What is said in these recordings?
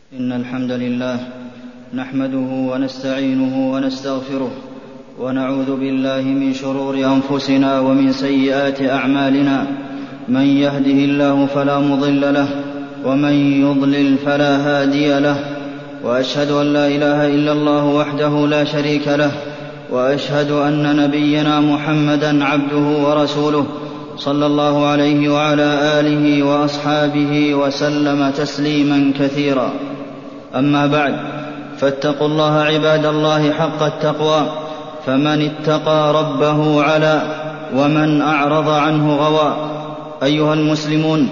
إن الحمد لله نحمده ونستعينه ونستغفره ونعوذ بالله من شرور أنفسنا ومن سيئات أعمالنا. من يهده الله فلا مضل له ومن يضلل فلا هادي له، وأشهد أن لا إله إلا الله وحده لا شريك له، وأشهد أن نبينا محمدا عبده ورسوله صلى الله عليه وعلى آله وأصحابه وسلم تسليما كثيرا. أما بعد، فاتقوا الله عباد الله حق التقوى، فمن اتقى ربه علا ومن أعرض عنه غوى. أيها المسلمون،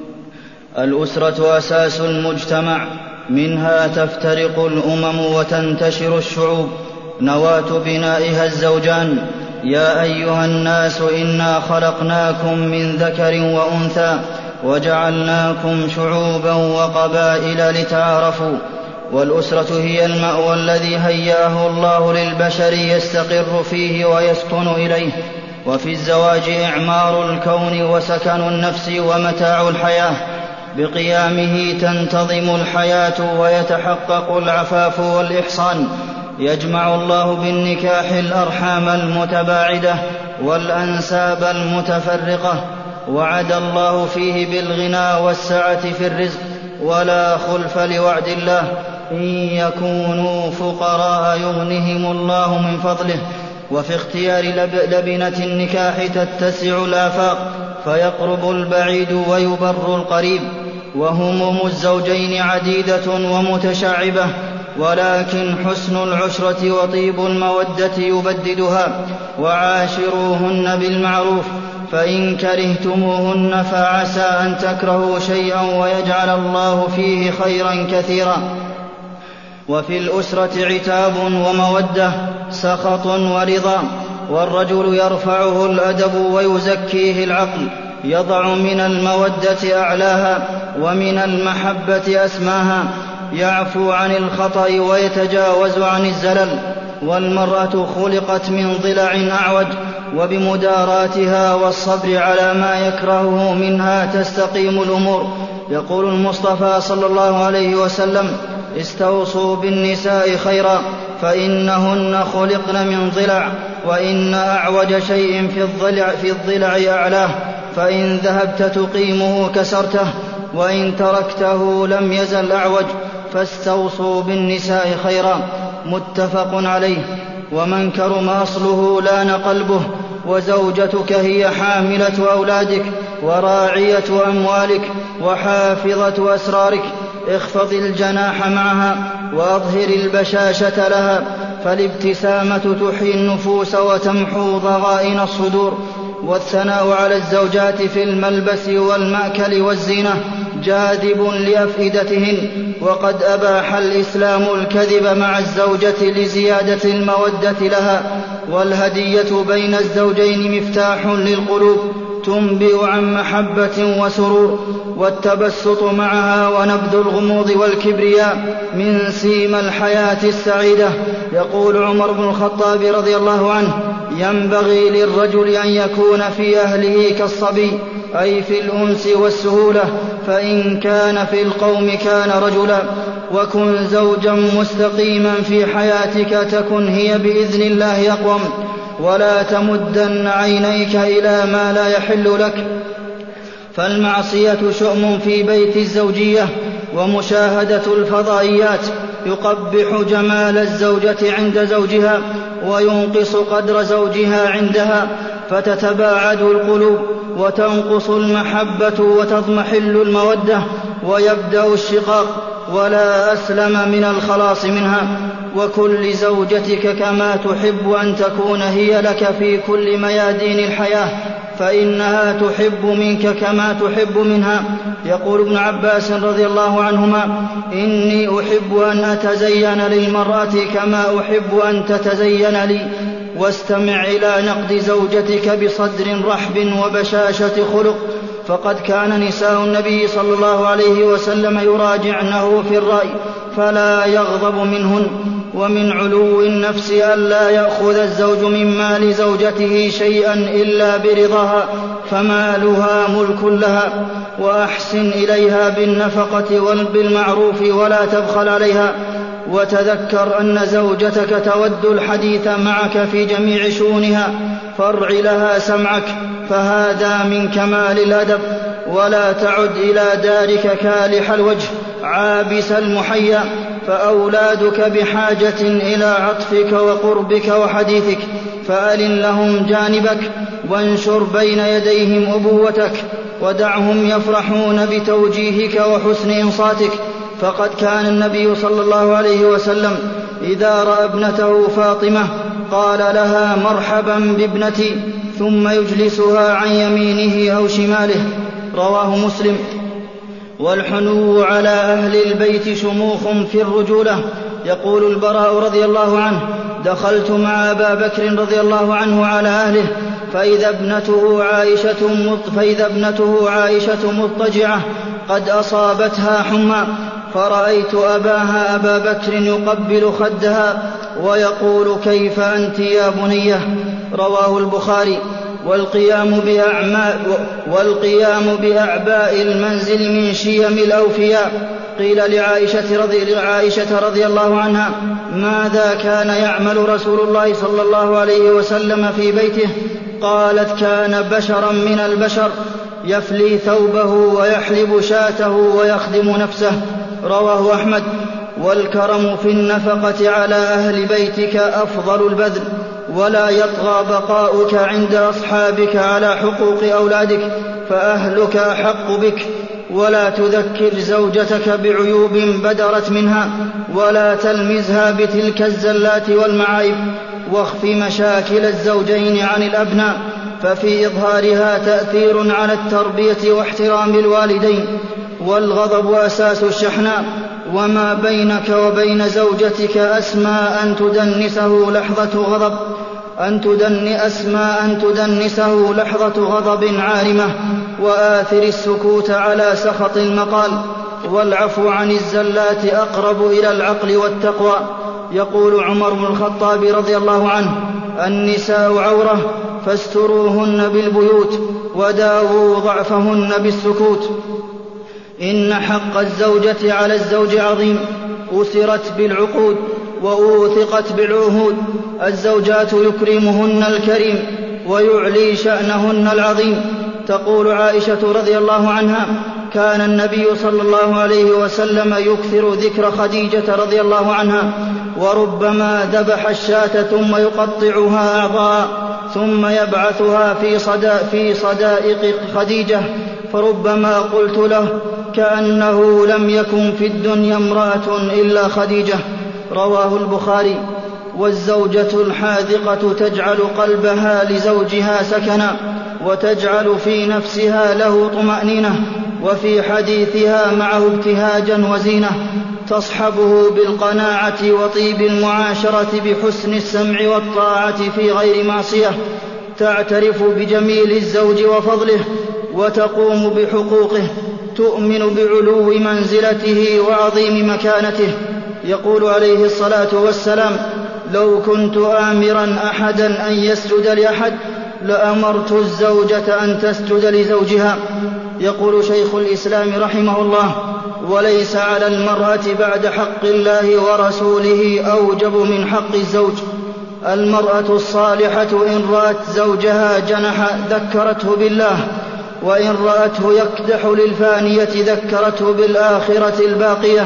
الأسرة أساس المجتمع، منها تفترق الأمم وتنتشر الشعوب، نواة بنائها الزوجان. يا أيها الناس إنا خلقناكم من ذكر وأنثى وجعلناكم شعوبا وقبائل لتعارفوا. والأسرة هي المأوى الذي هيأه الله للبشر يستقر فيه ويسكن إليه. وفي الزواج إعمار الكون وسكن النفس ومتاع الحياة، بقيامه تنتظم الحياة ويتحقق العفاف والإحصان. يجمع الله بالنكاح الأرحام المتباعدة والأنساب المتفرقة، وعد الله فيه بالغنى والسعة في الرزق، ولا خلف لوعد الله: إن يكونوا فقراء يغنهم الله من فضله. وفي اختيار لبنة النكاح تتسع الآفاق، فيقرب البعيد ويبر القريب. وهموم الزوجين عديدة ومتشعبة، ولكن حسن العشرة وطيب المودة يبددها. وعاشروهن بالمعروف، فإن كرهتموهن فعسى أن تكرهوا شيئا ويجعل الله فيه خيرا كثيرا. وفي الأسرة عتاب ومودة، سخط ورضا. والرجل يرفعه الأدب ويزكيه العقل، يضع من المودة أعلاها ومن المحبة أسماها، يعفو عن الخطأ ويتجاوز عن الزلل. والمرأة خلقت من ضلع أعوج، وبمداراتها والصبر على ما يكرهه منها تستقيم الأمور. يقول المصطفى صلى الله عليه وسلم: استوصوا بالنساء خيرا، فإنهن خلقن من ضلع، وإن أعوج شيء في الضلع أعلاه، فإن ذهبت تقيمه كسرته، وإن تركته لم يزل أعوج، فاستوصوا بالنساء خيرا. متفق عليه. ومن كرم أصله لان قلبه. وزوجتك هي حاملة أولادك وراعية أموالك وحافظة أسرارك. اخفض الجناح معها وأظهر البشاشة لها، فالابتسامة تحيي النفوس وتمحو ضغائن الصدور. والثناء على الزوجات في الملبس والمأكل والزينة جاذب لأفئدتهن، وقد أباح الإسلام الكذب مع الزوجة لزيادة المودة لها. والهدية بين الزوجين مفتاح للقلوب، تنبئ عن محبة وسرور. والتبسط معها ونبذ الغموض والكبرياء من سيما الحياة السعيدة. يقول عمر بن الخطاب رضي الله عنه: ينبغي للرجل أن يكون في أهله كالصبي، أي في الأنس والسهولة، فإن كان في القوم كان رجلا. وكن زوجا مستقيما في حياتك، تكن هي بإذن الله أقوم. ولا تمدن عينيك إلى ما لا يحل لك، فالمعصية شؤم في بيت الزوجية. ومشاهدة الفضائيات يقبح جمال الزوجة عند زوجها، وينقص قدر زوجها عندها، فتتباعد القلوب وتنقص المحبة وتضمحل المودة، ويبدأ الشقاق، ولا أسلم من الخلاص منها. وكن لزوجتك كما تحب أن تكون هي لك في كل ميادين الحياة، فإنها تحب منك كما تحب منها. يقول ابن عباس رضي الله عنهما: إني أحب أن أتزين للمرأة كما أحب أن تتزين لي. واستمع إلى نقد زوجتك بصدر رحب وبشاشة خلق، فقد كان نساء النبي صلى الله عليه وسلم يراجعنه في الرأي فلا يغضب منهن. ومن علو النفس ألا يأخذ الزوج من مال زوجته شيئا إلا برضاها، فمالها ملك لها، وأحسن إليها بالنفقة بالمعروف ولا تبخل عليها. وتذكر أن زوجتك تود الحديث معك في جميع شؤونها، فارع لها سمعك، فهذا من كمال الأدب. ولا تعد إلى دارك كالح الوجه عابس المحيا، فأولادك بحاجة إلى عطفك وقربك وحديثك، فألن لهم جانبك، وانشر بين يديهم أبوتك، ودعهم يفرحون بتوجيهك وحسن إنصاتك. فقد كان النبي صلى الله عليه وسلم إذا رأى ابنته فاطمة قال لها مرحبا بابنتي، ثم يجلسها عن يمينه أو شماله. رواه مسلم. والحنو على أهل البيت شموخ في الرجولة. يقول البراء رضي الله عنه: دخلت مع أبا بكر رضي الله عنه على أهله، فإذا ابنته عائشة مضطجعة قد أصابتها حمى، فرأيت أبا بكر يقبل خدها ويقول: كيف أنت يا بنية؟ رواه البخاري. والقيام بأعباء المنزل من شيم الأوفياء. قيل لعائشة رضي الله عنها: ماذا كان يعمل رسول الله صلى الله عليه وسلم في بيته؟ قالت: كان بشرا من البشر، يفلي ثوبه ويحلب شاته ويخدم نفسه. رواه أحمد. والكرم في النفقة على أهل بيتك أفضل البذل، ولا يطغى بقاؤك عند أصحابك على حقوق أولادك، فأهلك أحق بك. ولا تذكر زوجتك بعيوب بدرت منها، ولا تلمزها بتلك الزلات والمعايب. واخف مشاكل الزوجين عن الأبناء، ففي إظهارها تأثير على التربية واحترام الوالدين. والغضب أساس الشحناء، وما بينك وبين زوجتك أسمى أن تدنسه لحظة غضب عارمة، وآثر السكوت على سخط المقال. والعفو عن الزلات أقرب إلى العقل والتقوى. يقول عمر بن الخطاب رضي الله عنه: النساء عورة، فاستروهن بالبيوت، وداووا ضعفهن بالسكوت. إن حق الزوجة على الزوج عظيم، أسرت بالعقود وأوثقت بالعهود. الزوجات يكرمهن الكريم، ويعلي شأنهن العظيم. تقول عائشة رضي الله عنها: كان النبي صلى الله عليه وسلم يكثر ذكر خديجة رضي الله عنها، وربما ذبح الشاة ثم يقطعها أعضاء، ثم يبعثها في صدائق خديجة، فربما قلت له: كأنه لم يكن في الدنيا امرأة إلا خديجة. رواه البخاري. والزوجة الحاذقة تجعل قلبها لزوجها سكنا، وتجعل في نفسها له طمأنينة، وفي حديثها معه ابتهاجا وزينة، تصحبه بالقناعة وطيب المعاشرة، بحسن السمع والطاعة في غير معصية، تعترف بجميل الزوج وفضله، وتقوم بحقوقه، تؤمن بعلو منزلته وعظيم مكانته. يقول عليه الصلاة والسلام: لو كنت آمرا أحدا أن يسجد لأحد لأمرت الزوجة أن تسجد لزوجها. يقول شيخ الإسلام رحمه الله: وليس على المرأة بعد حق الله ورسوله أوجب من حق الزوج. المرأة الصالحة إن رأت زوجها جنح ذكرته بالله، وإن رأته يكدح للفانية ذكرته بالآخرة الباقية،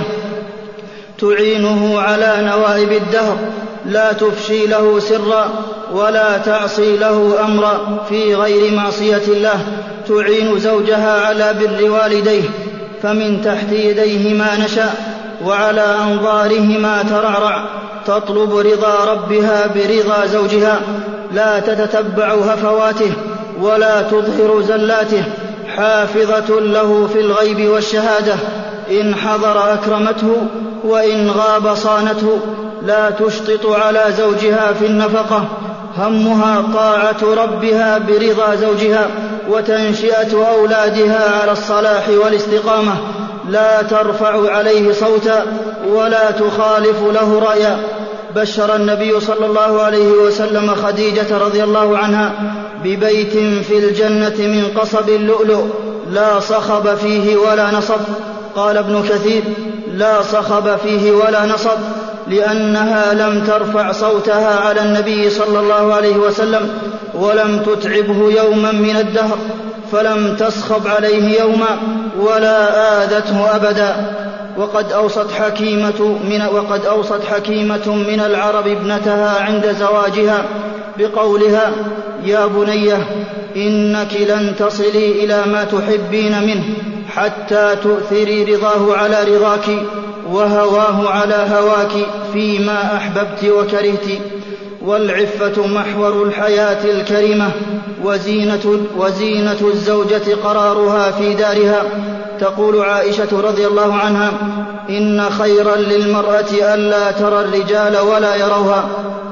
تعينه على نوائب الدهر، لا تفشي له سرا ولا تعصي له أمرا في غير معصية الله، تعين زوجها على بر والديه، فمن تحت يديه ما نشاء، وعلى أنظارهما ترعرع، تطلب رضا ربها برضا زوجها، لا تتتبع هفواته ولا تظهر زلاته، حافظة له في الغيب والشهادة، إن حضر أكرمته وإن غاب صانته، لا تشطط على زوجها في النفقة، همها طاعة ربها برضا زوجها، وتنشئة أولادها على الصلاح والاستقامة، لا ترفع عليه صوتا ولا تخالف له رأيا. بشر النبي صلى الله عليه وسلم خديجة رضي الله عنها ببيت في الجنة من قصب اللؤلؤ لا صخب فيه ولا نصب. قال ابن كثير: لا صخب فيه ولا نصب لأنها لم ترفع صوتها على النبي صلى الله عليه وسلم ولم تتعبه يوما من الدهر، فلم تصخب عليه يوما ولا آذته أبدا. وقد أوصت حكيمة من العرب ابنتها عند زواجها بقولها: يا بنية إنك لن تصلي إلى ما تحبين منه حتى تؤثري رضاه على رضاك وهواه على هواك فيما أحببت وكرهت. والعفة محور الحياة الكريمة وزينة الزوجة قرارها في دارها. تقول عائشة رضي الله عنها: إن خيرا للمرأة ألا ترى الرجال ولا يروها،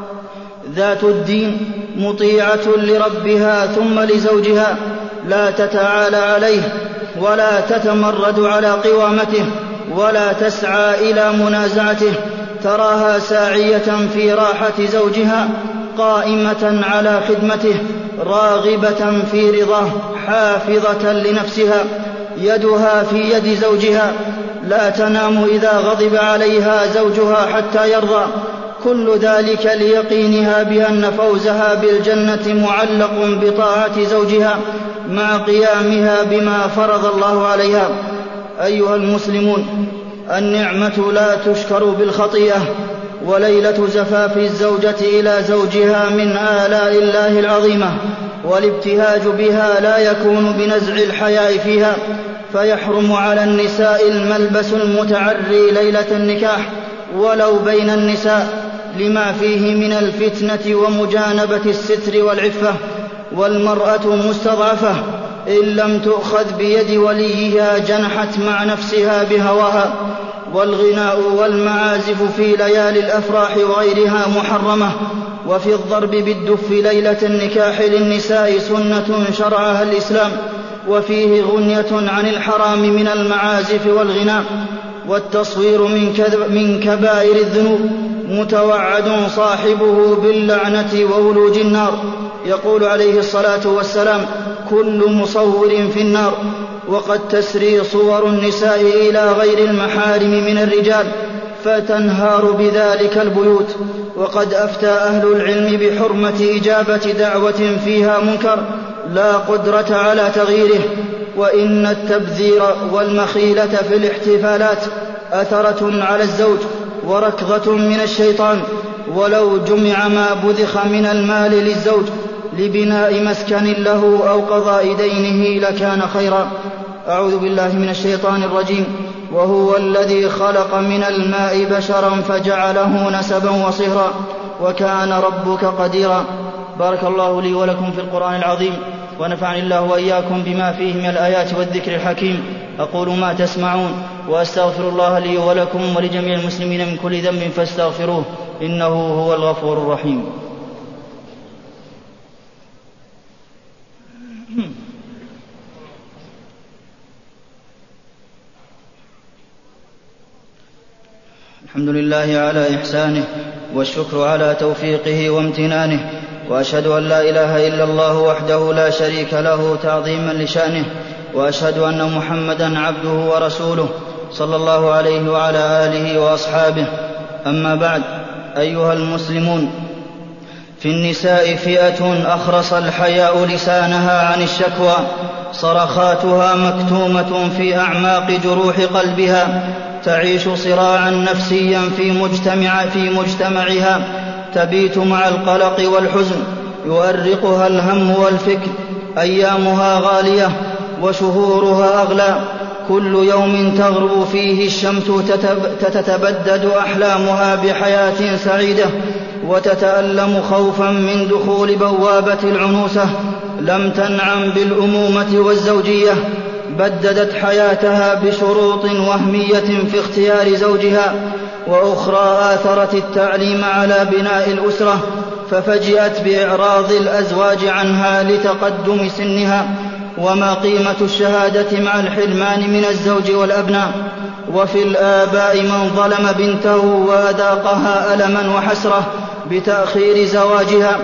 ذات الدين مطيعة لربها ثم لزوجها، لا تتعالى عليه ولا تتمرد على قوامته ولا تسعى إلى منازعته، تراها ساعية في راحة زوجها، قائمة على خدمته، راغبة في رضاه، حافظة لنفسها، يدها في يد زوجها، لا تنام إذا غضب عليها زوجها حتى يرضى. كل ذلك ليقينها بأن فوزها بالجنة معلق بطاعة زوجها مع قيامها بما فرض الله عليها. أيها المسلمون، النعمة لا تشكر بالخطيئة، وليلة زفاف الزوجة إلى زوجها من آلاء الله العظيمة، والابتهاج بها لا يكون بنزع الحياء فيها، فيحرم على النساء الملبس المتعري ليلة النكاح ولو بين النساء لما فيه من الفتنة ومجانبة الستر والعفة. والمرأة مستضعفة إن لم تؤخذ بيد وليها جنحت مع نفسها بهواها. والغناء والمعازف في ليالي الأفراح وغيرها محرمة. وفي الضرب بالدف ليلة النكاح للنساء سنة شرعها الإسلام، وفيه غنية عن الحرام من المعازف والغناء. والتصوير من كبائر الذنوب، متوعد صاحبه باللعنة وولوج النار. يقول عليه الصلاة والسلام: كل مصور في النار. وقد تسري صور النساء إلى غير المحارم من الرجال فتنهار بذلك البيوت. وقد أفتى أهل العلم بحرمة إجابة دعوة فيها منكر لا قدرة على تغييره. وإن التبذير والمخيلة في الاحتفالات أثرة على الزوج وركضة من الشيطان، ولو جمع ما بذخ من المال للزوج لبناء مسكن له أو قضاء دينه لكان خيرا. أعوذ بالله من الشيطان الرجيم. وهو الذي خلق من الماء بشرا فجعله نسبا وصهرا وكان ربك قديرا. بارك الله لي ولكم في القرآن العظيم، ونفعني الله وإياكم بما فيه من الآيات والذكر الحكيم. أقول ما تسمعون، وأستغفر الله لي ولكم ولجميع المسلمين من كل ذنب فاستغفروه، إنه هو الغفور الرحيم. الحمد لله على إحسانه، والشكر على توفيقه وامتنانه، وأشهد أن لا إله إلا الله وحده لا شريك له تعظيما لشأنه، وأشهد أن محمدا عبده ورسوله صلى الله عليه وعلى آله وأصحابه. أما بعد، أيها المسلمون، في النساء فئة أخرس الحياء لسانها عن الشكوى، صرخاتها مكتومة في أعماق جروح قلبها، تعيش صراعا نفسيا في مجتمعها، تبيت مع القلق والحزن، يؤرقها الهم والفكر، أيامها غالية وشهورها أغلى، كل يوم تغرب فيه الشمس تتبدد أحلامها بحياة سعيدة، وتتألم خوفا من دخول بوابة العنوسة. لم تنعم بالأمومة والزوجية، بددت حياتها بشروط وهمية في اختيار زوجها، وأخرى آثرت التعليم على بناء الأسرة، ففجأت بإعراض الأزواج عنها لتقدم سنها. وما قيمة الشهادة مع الحرمان من الزوج والأبناء؟ وفي الآباء من ظلم بنته وأذاقها ألما وحسرة بتأخير زواجها،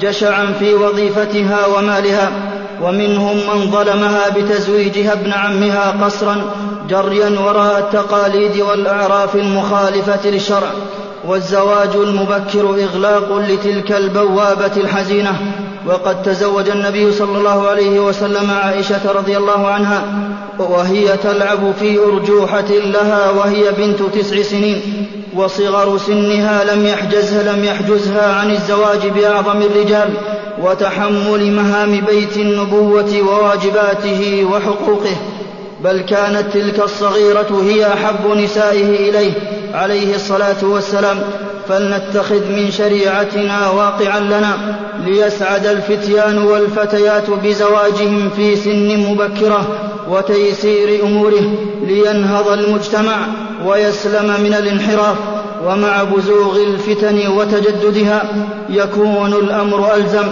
جشعا في وظيفتها ومالها، ومنهم من ظلمها بتزويجها ابن عمها قصرا جريا وراء التقاليد والأعراف المخالفة للشرع. والزواج المبكر إغلاق لتلك البوابة الحزينة. وقد تزوج النبي صلى الله عليه وسلم عائشة رضي الله عنها وهي تلعب في أرجوحة لها وهي بنت 9 سنين، وصغر سنها لم يحجزها عن الزواج بأعظم الرجال وتحمل مهام بيت النبوة وواجباته وحقوقه، بل كانت تلك الصغيرة هي أحب نسائه إليه عليه الصلاة والسلام. فلنتخذ من شريعتنا واقعا لنا ليسعد الفتيان والفتيات بزواجهم في سن مبكرة وتيسير أموره، لينهض المجتمع ويسلم من الانحراف. ومع بزوغ الفتن وتجددها يكون الأمر ألزم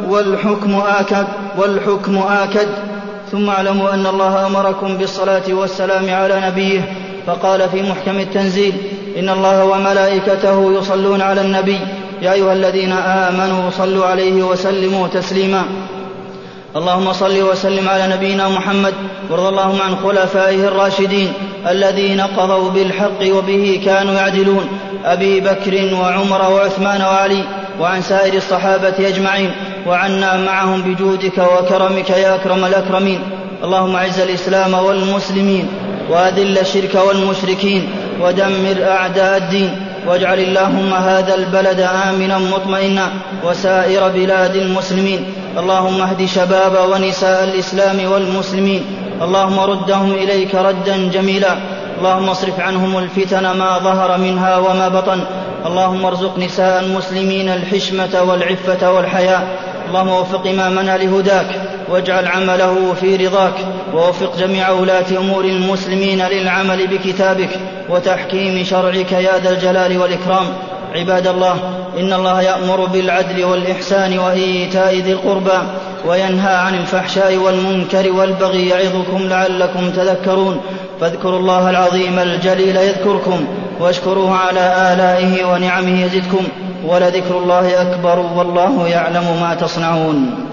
والحكم آكد. ثم اعلموا أن الله أمركم بالصلاة والسلام على نبيه، فقال في محكم التنزيل: إن الله وملائكته يصلون على النبي يا أيها الذين آمنوا صلوا عليه وسلموا تسليما. اللهم صل وسلم على نبينا محمد، وارض اللهم عن خلفائه الراشدين الذين قضوا بالحق وبه كانوا يعدلون، أبي بكر وعمر وعثمان وعلي، وعن سائر الصحابة أجمعين، وعنا معهم بجودك وكرمك يا أكرم الأكرمين. اللهم أعز الإسلام والمسلمين، وأذل الشرك والمشركين، ودمر أعداء الدين، واجعل اللهم هذا البلد آمنا مطمئنا وسائر بلاد المسلمين. اللهم اهد شباب ونساء الإسلام والمسلمين، اللهم ردهم إليك ردا جميلا. اللهم اصرف عنهم الفتن ما ظهر منها وما بطن. اللهم ارزق نساء المسلمين الحشمة والعفة والحياء. اللهم وفق إمامنا لهداك، واجعل عمله في رضاك، ووفق جميع ولاة أمور المسلمين للعمل بكتابك وتحكيم شرعك يا ذا الجلال والإكرام. عباد الله، إن الله يأمر بالعدل والإحسان وإيتاء ذي القربى، وينهى عن الفحشاء والمنكر والبغي، يعظكم لعلكم تذكرون. فاذكروا الله العظيم الجليل يذكركم، واشكروه على آلائه ونعمه يزدكم، ولذكر الله أكبر، والله يعلم ما تصنعون.